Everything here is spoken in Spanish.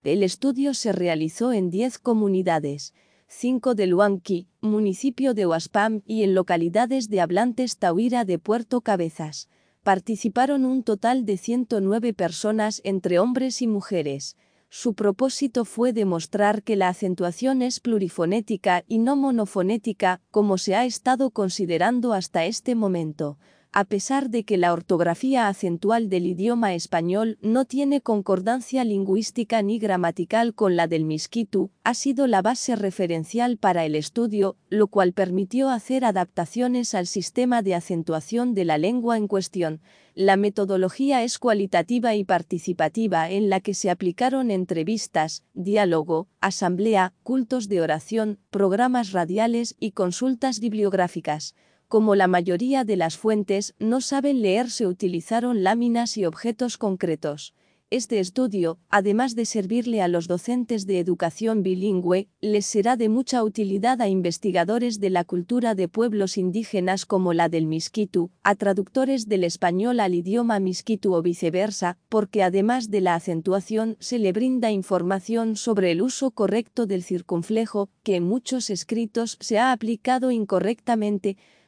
El estudio se realizó en 10 comunidades, 5 de Luanqui, municipio de Huaspam y en localidades de hablantes Tauira de Puerto Cabezas. Participaron un total de 109 personas entre hombres y mujeres. Su propósito fue demostrar que la acentuación es plurifonética y no monofonética, como se ha estado considerando hasta este momento. A pesar de que la ortografía acentual del idioma español no tiene concordancia lingüística ni gramatical con la del miskitu, ha sido la base referencial para el estudio, lo cual permitió hacer adaptaciones al sistema de acentuación de la lengua en cuestión. La metodología es cualitativa y participativa, en la que se aplicaron entrevistas, diálogo, asamblea, cultos de oración, programas radiales y consultas bibliográficas. Como la mayoría de las fuentes no saben leer, se utilizaron láminas y objetos concretos. Este estudio, además de servirle a los docentes de educación bilingüe, les será de mucha utilidad a investigadores de la cultura de pueblos indígenas como la del miskitu, a traductores del español al idioma miskitu o viceversa, porque además de la acentuación se le brinda información sobre el uso correcto del circunflejo, que en muchos escritos se ha aplicado incorrectamente.